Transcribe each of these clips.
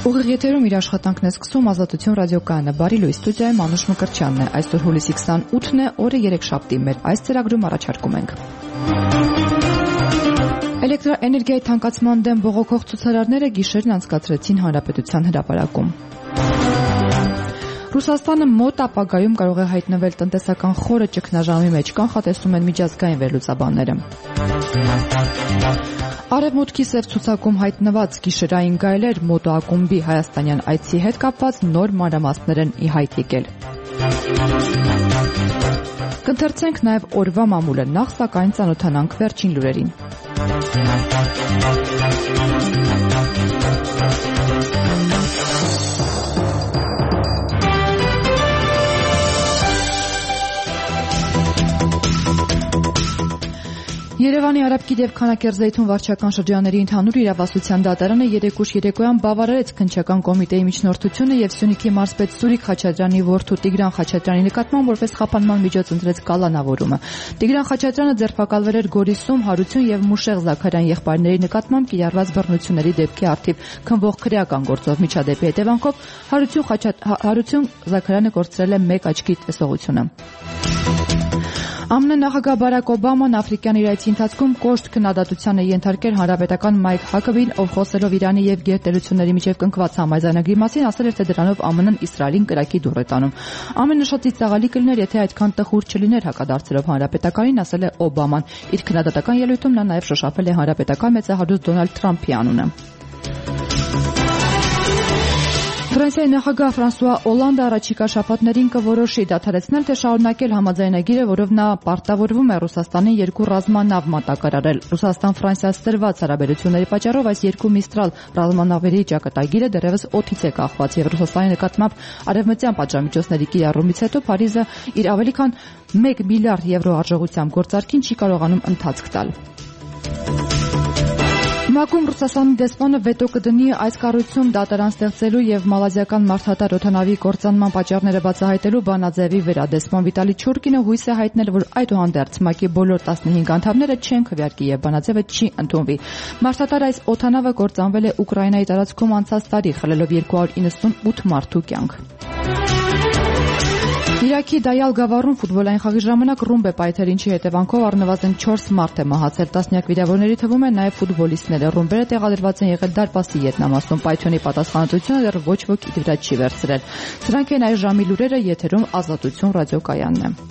Ուղիղ եթերում իր աշխատանքն է սկսում Ազատություն ռադիոկայանը։ Բարի լույս, ստուդիայում Անուշ Մկրտչյանն է։ Այսօր հուլիսի 28-ն է, օրը երեքշաբթի։ Մեր այս ծրագրում առաջարկում ենք Էլեկտրաէներգիայի թանկացման դեմ բողոքող ցուցարարները գիշերն անցկացրեցին Հանրապետության հրապարակում։ Ռուսաստանը մոտ ապագայում կարող է հայտնվել տնտեսական խորը ճգնաժամի մեջ, կանխատեսում են միջազգային վերլուծաբանները։ Արևմուտքի սև ցուցակում հայտնված գիշերային գայլեր մոտո ակումբի հայաստանյան այցի հետ կապված նոր մանրամասներ են ի հայտ եկել։ Կընթերցենք նաև օրվա մամուլը, նախ սակայն ծանոթանանք վերջին լուրերին։ Երևանի Արաբկիր և Քանաքերձեյթուն վարչական շրջանների ընդհանուր իրավասության դատարանը երեկուշ երեկոյան բավարարեց քննչական կոմիտեի միջնորդությունը և Սյունիքի մարզպետ Սուրիկ Խաչատրյանի որդու Տիգրան Խաչատրյանի նկատմամբ որպես խափանման միջոց ընտրեց կալանավորումը։ Տիգրան Խաչատրյանը ձերբակալվել էր Գորիսում Հարություն և Մուշեղ Զաքարյան եղբայրների նկատմամբ կիրառված բռնությունների դեպքի առթիվ քննվող քրեական գործով միջադեպի հետևանքով Հարություն Զաքարյանը կորցրել է մեկ աչքի տեսողությունը։ ԱՄՆ նախագահ Բարակ Օբաման աֆրիկյան իր այցի ընթացքում կոշտ քննադատության է ենթարկել հանրապետական Մայք Հակաբին, ով խոսելով Իրանի և գերտերությունների միջև կնքված համաձայնագրի մասին, ասել էր, թե դրանով ԱՄՆ-ն Իսրայելին կրակի դուռ է տանում։ ԱՄՆ նշածից ծաղալի կլիներ, եթե այդքան տխուր չլիներ հակադարձելով հանրապետականին, ասել է Օբաման։ Իր քննադատական ելույթում նա նաև շոշափել է հանրապետական մեծահարուստ Դոնալդ Թրամփի անունը։ Ֆրանսիայի նախագահ Ֆրանսուଆ Օլանդը առաջիկա շաբաթներին կորոշի դադարեցնել թե շարունակել համաձայնագիրը, որով նա պարտավորվում է Ռուսաստանին երկու ռազմանավ մատակարարել։ Ռուսաստան-Ֆրանսիա ստերված հարաբերությունների պատճառով այս երկու Միստրալ ռազմանավերի ճակատագիրը դեռևս օդից է կախված և Ռուսաստանի նկատմամբ արևմտյան պատժամիջոցների կիրառումից հետո Փարիզը իր ավելի քան 1 միլիարդ եվրո արժողությամբ գործարքին չի կարողանում ընթացք տալ։ ՄԱԿ-ում Ռուսաստանի դեսպանը վետո կդնի այս կառույցում դատարան ստեղծելու և մալազիական մարդատար օդանավի կործանման պատճառները բացահայտելու բանաձևի վրա։ Դեսպան Վիտալի Չուրկինը հույս է հայտնել, որ այդուհանդերձ ՄԱԿ-ի բոլոր 15 անդամները չեն քվեարկի և բանաձևը չի ընդունվի։ Մարդատար այս օդանավը կործանվել է Ուկրաինայի տարածքում անցած տարի, խլելով 298 մարդու կյանք։ Իրաքի Դայալ գավառում ֆուտբոլային խաղի ժամանակ ռումբ է պայթել, ինչի հետևանքով առնվազն 4 մարդ է մահացել, տասնյակ վիրավորների թվում են նաև ֆուտբոլիստները։ Ռումբերը տեղադրված են եղել դարպասի ետնամասում։ Պայթյունի պատասխանատվությունը դեռ ոչ ոքի իր վրա չի վերցրել։ Սրանք են այս ժամի լուրերը, եթերում Ազատություն ռադիոկայանն է։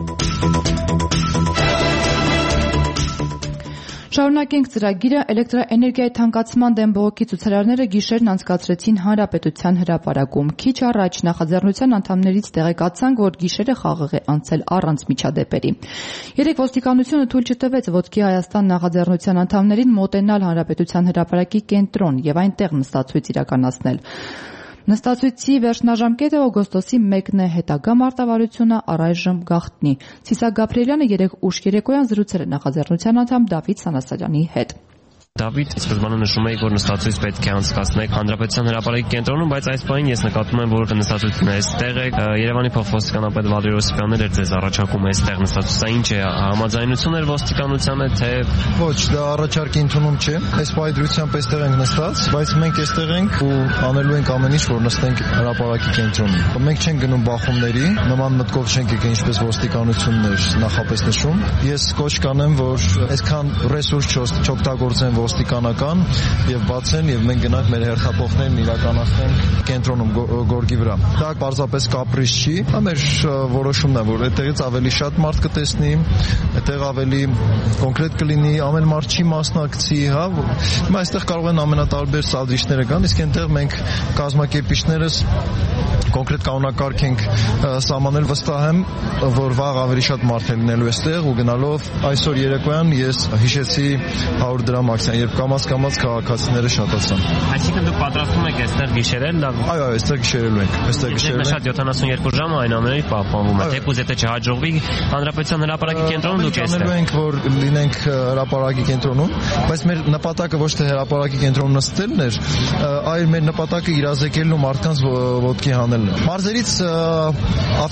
Շարունակենք ծրագիրը։ Էլեկտրաէներգիայի թանկացման դեմ բողոքի ցուցարարները գիշերն անցկացրեցին Հանրապետության հրապարակում։ Քիչ առաջ նախաձեռնության անդամներից տեղեկացանք, որ գիշերը խաղաղ է անցել առանց միջադեպերի։ Երեկ ոստիկանությունը թույլ չտվեց Ոտքի Հայաստան նախաձեռնության անդամներին մոտենալ Հանրապետության հրապարակի կենտրոն և այնտեղ նստացույց իրականացնել։ Նստացույցի վերջնաժամկետը օգոստոսի 1-ն է, հետագա մարտավարությունը առայժմ գաղտնի։ Ցիսակ Գաբրիելյանը երեկ ուշ երեկոյան զրուցել է նախաձեռնության անդամ Դավիթ Սանասարյանի հետ։ Դավիթ, սկզբանե նշում էի, որ նստածույց պետք է անցկացնեք Հանրապետության հրապարակի կենտրոնում, բայց այս պահին ես նկատում եմ, որ նստածույցն է այստեղ է։ Երևանի փոխոստիկանապետ Վալերի Օսիպյանն էր ձեզ առաջարկում այստեղ նստածույցը, ինչ է համաձայնություն էր ոստիկանությանը, թե ոչ, դա առաջարկի ընդունում չէ։ Այս պայդրությամբ այստեղ ենք նստած, բայց մենք այստեղ ենք ու անելու ենք ամեն ինչ, որ նստենք հրապարակի կենտրոնում։ Մենք չենք գնում բախումների, նման մտքով չենք եկել, ինչպես ոստիկանությունն էր նախապես նշում։ Ես կոչ կանեմ, որ այսքան ռեսուրս չօգտագործեն ոստիկանական եւ բացեն եւ մենք գնանք մեր հերթափոխներն իրականացնենք կենտրոնում գորգի վրա։ Դա պարզապես կապրիզ չի, դա մեր որոշումն է, որ այդտեղից ավելի շատ մարդ կտեսնի, այդտեղ ավելի կոնկրետ կլինի, ամեն մարդ չի մասնակցի, հա։ Հիմա այստեղ կարող են ամենատարբեր սադրիչները գան, իսկ այնտեղ մենք կազմակերպիչներս կոնկրետ կանոնակարգ ենք սահմանել, վստահ եմ, որ վաղ ավելի շատ մարդ է լինելու այստեղ ու գնալով այսօր երեկոյան ես հիշեցի 100 դրամ ակցիան, երբ կամաց քաղաքացիները շատացան։ Այսինքն դուք պատրաստվում եք այստեղ գիշերել, լավ։ Այո, այստեղ գիշերելու ենք, այստեղ գիշերել ենք։ Շատ 72 ժամը այն ամենի պահպանվում է։ Թեկուզ եթե չհաջողվի Հանրապետության հրապարակի կենտրոնում դուք այստեղ։ Անելու ենք, որ լինենք հրապարակի կենտրոնում, բայց մեր նպատակը ոչ թե հրապարակի կենտրոնում նստելն էր, այլ մեր նպատակը իրազեկելն ու մարդկանց ոտքի հանելն է։ Մարզերից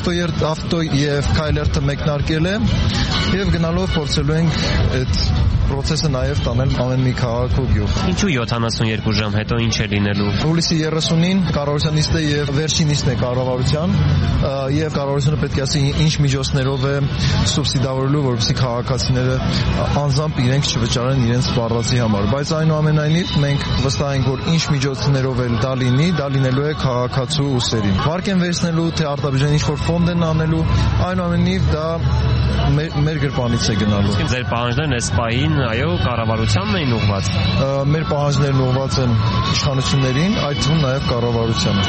ավտո եւ քայլերթը մեկնարկել է եւ գնալով փորձելու ենք այդ process-ը նաև տանել ամեն մի քաղաք ու գյուղ։ Ինչու 72 ժամ հետո ինչ է լինելու։ Հուլիսի 30-ին կառավարության նիստը եւ վերջին նիստն է կառավարության եւ կառավարությունը պետք է ասի ինչ միջոցներով է սուբսիդավորելու, որպեսզի քաղաքացիները անձամբ իրենք չվճարեն իրենց սպառածի համար, բայց այնուամենայնիվ մենք վստահ ենք, որ ինչ միջոցներով էլ դա լինի, դա լինելու է քաղաքացու ուսերին։ Վարկ են վերցնելու, թե արտաբյուջեն ինչ-որ ֆոնդ են անելու, այնուամենայնիվ դա մեր գրպանից է գնալու։ Ձեր պահանջներն այս պահին, այո, կառավարությանն էին ուղղված։ Մեր պահանջներն ուղղված են իշխանություններին, այդ թվում նաև կառավարությանը։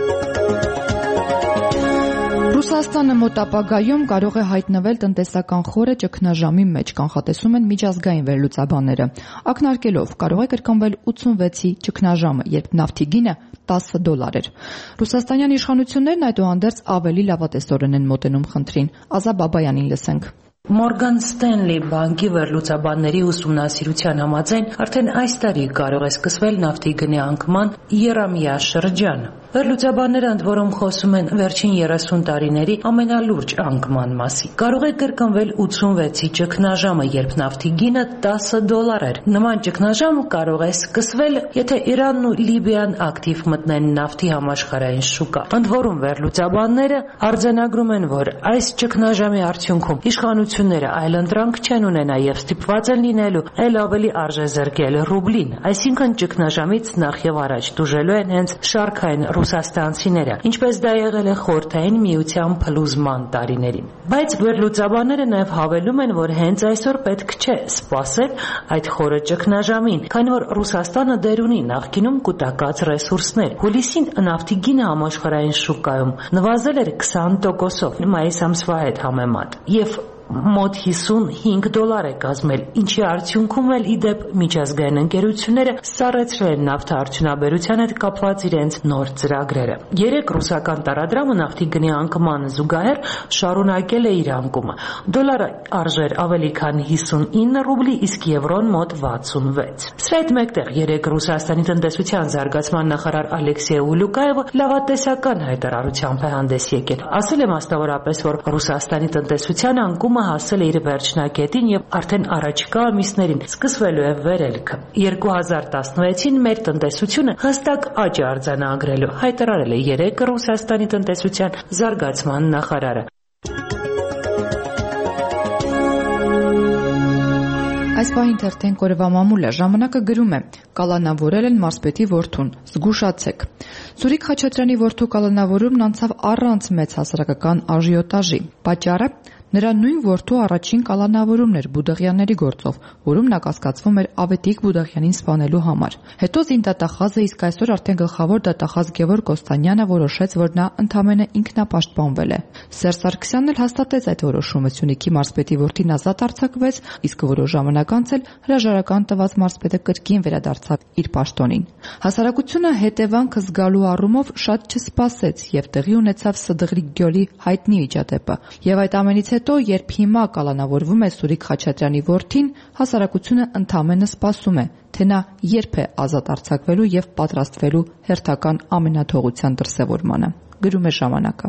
Ռուսաստանը մոտ ապագայում կարող է հայտնվել տնտեսական խորը ճգնաժամի մեջ, կանխատեսում են միջազգային վերլուծաբանները։ Ակնարկելով կարող է կրկնվել 86-ի ճգնաժամը, երբ նավթի գինը $10 էր։ Ռուսաստանյան իշխանություններն այդուհանդերձ ավելի լավատեսորեն են մոտենում խնդրին։ Ազա Բաբայանին լսենք։ Մորգան Ստենլի բանկի վերլուծաբանների ուսումնասիրության համաձայն արդեն այս տարի կարող է սկսվել նավթի գնի անկման եռամյա շրջան։ Վերլուծաբանները ընդ որում խոսում են վերջին 30 տարիների ամենալուրջ անկման մասին։ Կարող է կրկնվել 86-ի ճգնաժամը, երբ նավթի գինը $10 էր։ Նման ճգնաժամ կարող է սկսվել, եթե Իրանն ու Լիբիան ակտիվ մտնեն նավթի համաշխարհային շուկա։ Ընդ որում վերլուծաբանները արձանագրում են, որ այս ճգնաժամի արդյունքում իշխանությունները այլընտրանք չեն ունենա եւ ստիպված են լինելու այլ ավելի արժեզրկել ռուբլին, այսինքն ճգնաժամից նախ եւ առաջ դուժելու են հենց շարքային ռուսաստանցիները, ինչպես դա եղել է Խորհրդային Միության փլուզման տարիներին։ Բայց վերլուծաբանները նաև հավելում են, որ հենց այսօր պետք չէ սպասել այդ խորը ճգնաժամին, քանի որ Ռուսաստանը դեր ունի նախկինում կուտակած ռեսուրսներ։ Հուլիսին նավթի գինը համաշխարհային շուկայում նվազել էր 20%-ով մայիս ամսվա հետ համեմատ, եւ մոտ $55 է կազմել, ինչի արդյունքում էլ իդեպ միջազգային ընկերությունները սառեցրել են նավթարդյունաբերության հետ կապված իրենց նոր ծրագրերը։ Երեք ռուսական տարադրամը նավթի գնի անկմանը զուգահեռ շարունակել է իր անկումը։ Դոլարը արժեր ավելի քան 59 ռուբլի, իսկ եվրոն մոտ 66։ Սրա հետ մեկտեղ երեք Ռուսաստանի տնտեսության զարգացման նախարար Ալեքսեյ Ուլուկաևը լավատեսական հայտարարությամբ է հանդես եկել։ Ասել է մասնավորապես, որ Ռուսաստանի տնտեսության անկումը հասել է իր վերջնակետին եւ արդեն առաջիկա ամիսներին սկսվելու է վերելքը։ 2016-ին մեր տնտեսությունը հստակ աճ է արձանագրելու, հայտարարել է երեք Ռուսաստանի տնտեսության զարգացման նախարարը։ Այս պահին թերթենք օրվա մամուլը ժամանակը գրում է. կալանավորել են մարզպետի որդուն, զգուշացեք։ Զուրիկ Խաչատրյանի որդու կալանավորումն անցավ առանց մեծ հասարակական աժիոտաժի։ Պատճառը նրա նույն որդու առաջին կալանավորումն էր Բուդաղյանների գործով, որում նա կասկածվում էր Ավետիք Բուդաղյանին սպանելու համար։ Հետո զինդատախազը, իսկ այսօր արդեն գլխավոր դատախազ Գևորգ Կոստանյանը որոշեց, որ նա ընդամենը ինքնապաշտպանվել է։ Սերժ Սարգսյանն էլ հաստատեց այդ որոշումը։ Սյունիքի մարզպետի որդին ազատ արձակվեց, իսկ որոշ ժամանակ անց էլ հրաժարական տված մարզպետը կրկին վերադարձավ իր պաշտոնին։ Հասարակությունը հետևանքը զգալու առումով շատ չսպասեց եւ տեղի ունեցավ Սդղրի գյոլի հայտնի իջադեպը։ Եվ այդ ամենից հետո, երբ հիմա կալանավորվում է Սուրիկ Խաչատրյանի որդին, հասարակությունը ընդամենը սպասում է, թե նա երբ է ազատ արձակվելու եւ պատրաստվելու հերթական ամենաթողության դրսեւորմանը։ Գրում է ժամանակը։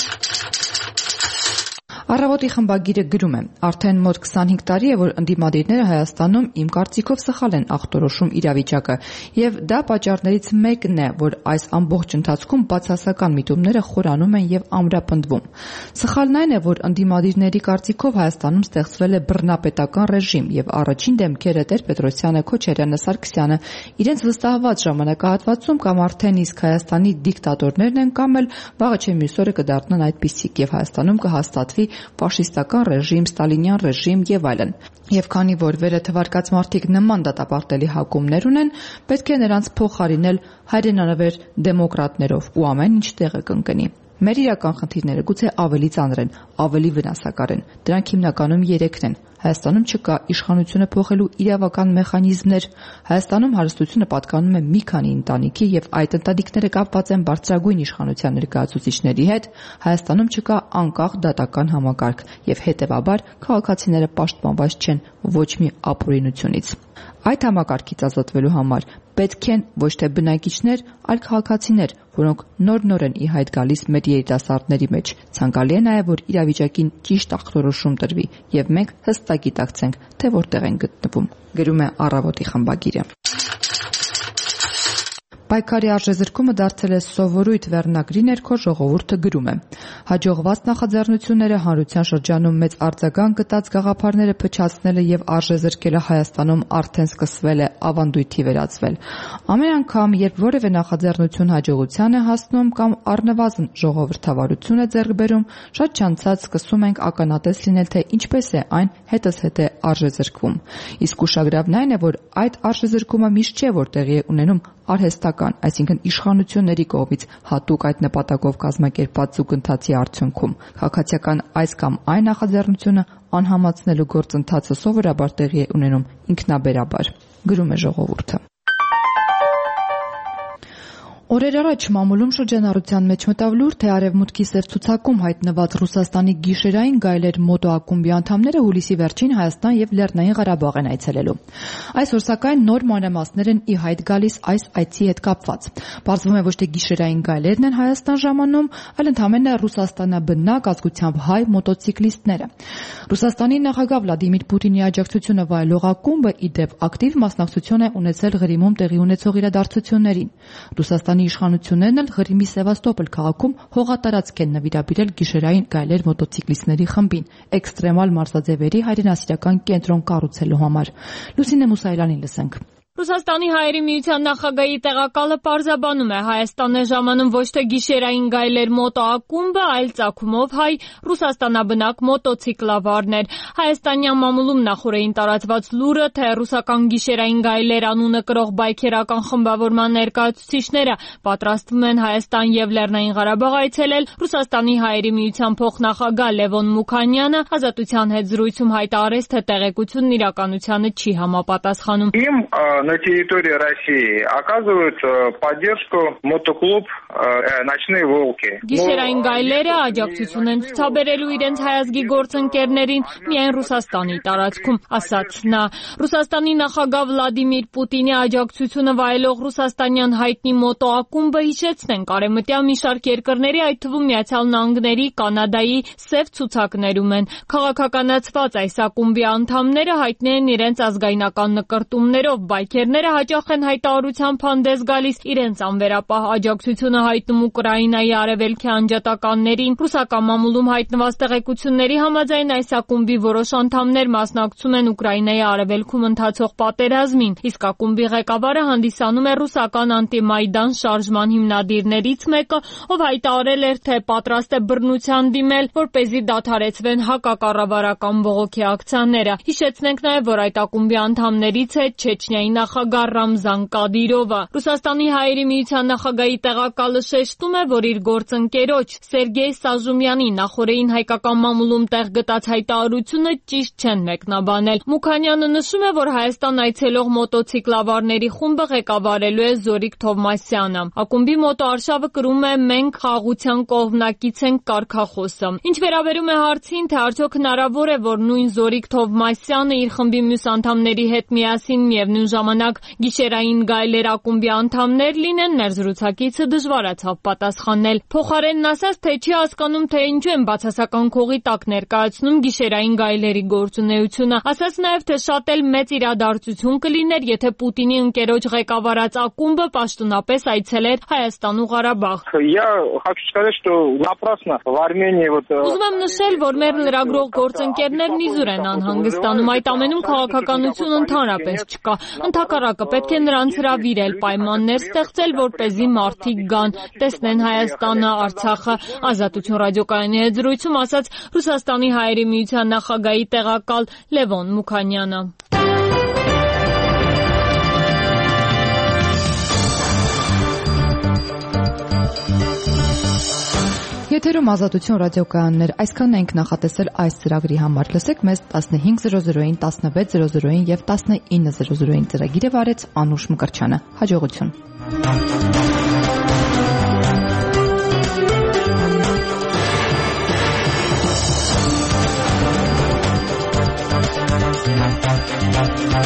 Առավոտի խմբագիրը գրում է. արդեն մոտ 25 տարի է, որ ընդդիմադիրները Հայաստանում իմ կարծիքով սխալ են ախտորոշում իրավիճակը, եւ դա պատճառներից մեկն է, որ այս ամբողջ ընթացքում բացասական միտումները խորանում են եւ ամրապնդվում։ Սխալն այն է, որ ընդդիմադիրների կարծիքով Հայաստանում ստեղծվել է բռնապետական ռեժիմ եւ առաջին դեմքերը Տեր-Պետրոսյանը, Քոչարյանը, Սարգսյանը իրենց վստահված ժամանակահատվածում կամ արդեն իսկ Հայաստանի դիկտատորներն են կամ էլ վաղը չէ մյուս օրը կդառնան այդպիսիք եւ Հայաստանում կհաստատվի ֆաշիստական ռեժիմ, ստալինյան ռեժիմ եւ այլն։ Եվ քանի որ վերը թվարկած մարդիկ նման դատապարտելի հակումներ ունեն, պետք է նրանց փոխարինել հայրենանվեր դեմոկրատներով ու ամեն ինչ տեղը կընկնի։ Մեր իրական խնդիրները գուցե ավելի ծանր են, ավելի վնասակար են։ Դրանք հիմնականում 3-ն են։ Հայաստանում չկա իշխանությունը փոխելու իրավական մեխանիզմներ։ Հայաստանում հարստությունը պատկանում է մի քանի ընտանիքի եւ այդ ընտանիքները կապված են բարձրագույն իշխանության ներկայացուցիչների հետ։ Հայաստանում չկա անկախ դատական համակարգ եւ հետեւաբար քաղաքացիները պաշտպանված չեն ոչ մի ապօրինությունից։ Այդ համակարգից ազատվելու համար պետք են ոչ թե բնակիչներ, այլ քաղաքացիներ, որոնք նոր-նոր են ի հայտ գալիս մեր երիտասարդների մեջ։ Ցանկալի է նաև, որ իրավիճակին ճիշտ ախտորոշում տրվի, եւ մենք հստակ գիտակցենք, թե որտեղ են գտնվում։ Գրում է Առավոտի խմբագիրը։ Պայքարի արժեզրկումը դարձել է սովորույթ վերնագրի ներքո ժողովուրդը գրում է. հաջողված նախաձեռնությունները հանրության շրջանում մեծ արձագանք գտած գաղափարները փչացնելը եւ արժեզրկելը Հայաստանում արդեն սկսվել է ավանդույթի վերածվել։ Ամեն անգամ, երբ որևէ նախաձեռնություն հաջողության է հասնում կամ առնվազն ժողովրդավարություն է ձեռք բերում, շատ չանցած սկսում ենք ականատես լինել, թե ինչպես է այն հետզհետե արժեզրկվում։ Իսկ ուշագրավն այն է, որ այդ արժեզրկումը միշտ չէ, որ տեղի է ունենում արհեստական, այսինքն իշխանությունների կողմից հատուկ այդ նպատակով կազմակերպված զուգընթացի արդյունքում։ Քաղաքացիական այս կամ այն նախաձեռնությունը անհամացնելու գործընթացը սովորաբար տեղի է ունենում ինքնաբերաբար, գրում է ժողովուրդը։ Օրեր առաջ մամուլում շրջանառության մեջ մտավ լուր, թե Արևմուտքի սև ցուցակում հայտնված Ռուսաստանի գիշերային գայլեր մոտո ակումբի անդամները հուլիսի վերջին Հայաստան եւ Լեռնային Ղարաբաղ են այցելելու։ Այսօր սակայն նոր մանրամասներ են ի հայտ գալիս այս այցի հետ կապված։ Պարզվում է ոչ թե գիշերային գայլերն են Հայաստան ժամանում, այլ ընդհանրապես ռուսաստանաբնակ ազգությամբ հայ մոտոցիկլիստները։ Ռուսաստանի նախագահ Վլադիմիր Պուտինի աջակցությունը վայելող ակումբը ի դեպ ակտիվ մասնակցություն է ունեցել Ղրիմում տեղի ունեցող իրադարձություններին։ Ռուսաստանի իշխանություններն էլ Ղրիմի Սևաստոպոլ քաղաքում հողատարածք են նվիրաբերել գիշերային գայլեր մոտոցիկլիստների խմբին, էքստրեմալ մարզաձևերի հայրենասիրական կենտրոն կառուցելու համար։ Լուսինե Մուսայելյանին լսենք։ Ռուսաստանի հայերի միության նախագահի տեղակալը պարզաբանում է, Հայաստան է ժամանում ոչ թե գիշերային գայլեր մոտո ակումբը, այլ ծագումով հայ ռուսաստանաբնակ մոտոցիկլավարներ։ Հայաստանյան մամուլում նախորդին տարածված լուրը, թե ռուսական գիշերային գայլեր անունը կրող բայքերական խմբավորման ներկայացուցիչները պատրաստվում են Հայաստան եւ Լեռնային Ղարաբաղ այցելել, Ռուսաստանի հայերի միության փոխնախագահ Լևոն Մուքանյանը Ազատության հետ զրույցում հայտարարեց, թե տեղեկությունն իրականությանը չի համապատասխանում։ На территории России оказывают поддержку мотоклуб «Ночные волки». Գիշերային գայլերը աջակցություն են ցուցաբերելու իրենց հայազգի գործընկերներին միայն Ռուսաստանի տարածքում, ասաց նա։ Ռուսաստանի նախագահ Վլադիմիր Պուտինի աջակցությունը վայելող ռուսաստանյան հայտնի մոտո ակումբը հիշեցնենք արևմտյան մի շարք երկրների, այդ թվում Միացյալ Նահանգների, Կանադայի սև ցուցակներում են։ Քաղաքականացված այս ակումբի անդամները հայտնի են իրենց ազգայնական նկրտումներով, բայքերները հաճախ են հայտարարությամբ հանդես գալիս իրենց անվերապահ աջակցությունը հայտնում Ուկրաինայի արևելքի անջատականներին։ Ռուսական մամուլում հայտնված տեղեկությունների համաձայն այս ակումբի որոշ անդամներ մասնակցում են Ուկրաինայի արևելքում ընթացող պատերազմին, իսկ ակումբի ղեկավարը հանդիսանում է ռուսական անտիմայդան շարժման հիմնադիրներից մեկը, ով հայտարարել էր, թե պատրաստ է բռնության դիմել, որպեսզի դադարեցվեն հակակառավարական բողոքի ակցիաները։ Հիշեցնենք նաև, որ այդ ակումբի անդամներից է Չեչնիայի նախագահ Ռամզան Կադիրովը։ Ռուսաստանի հայերի միության նախագահի տեղակալը շեշտում է, որ իր գործընկերոջ Սերգեյ Սաժումյանի նախորդին հայկական մամուլում տեղ գտած հայտարարությունը ճիշտ չեն մեկնաբանել։ Մուքանյանը նշում է, որ Հայաստան այցելող մոտոցիկլավարների խումբը ղեկավարելու է Զորիկ Թովմասյանը։ Ակումբի մոտոարշավը կրում է «Մենք խաղաղության կողմնակից ենք» կարգախոսը։ Ինչ վերաբերում է հարցին, թե արդյոք հնարավոր է, որ նույն Զորիկ Թովմասյանը իր խմբի մյուս անդամների հետ միասին միևնույն ժամանակ գիշերային գայլեր ակումբի անդամներ լինեն, ներզրուցակիցը դժվարացավ պատասխանել։ Փոխարենն ասաց, թե չի հասկանում, թե ինչու են բացասական քողի տակ ներկայացնում գիշերային գայլերի գործունեությունը։ Ասաց նաև, թե շատ էլ մեծ իրադարձություն կլիներ, եթե Պուտինի ընկերոջ ղեկավարած ակումբը պաշտոնապես այցելեր Հայաստան ու Ղարաբաղ։ Ուզում եմ նշել, որ մեր լրագրող գործընկերներն իզուր են անհանգստանում, այդ ամենում քաղաքականություն ընդհանրապես չկա։ Ընդհակառակը պետք է նրանց հրավիրել, պայմաններ ստեղծել, որպեսզի մարդիկ գան, տեսնեն Հայաստանը, Արցախը։ Ազատություն ռադիոկայանի հետ զրույցում ասաց Ռուսաստանի հայերի միության նախագահի տեղակալ Լևոն Մուքանյանը։ Եթերում Ազատություն ռադիոկայաններ, այսքանն ենք նախատեսել այս ծրագրի համար։ Լսեք մեզ 15:00-ին, 16:00-ին եւ 19:00-ին ծրագիրը վարեց Անուշ Մկրչյանը։ Հաջողություն։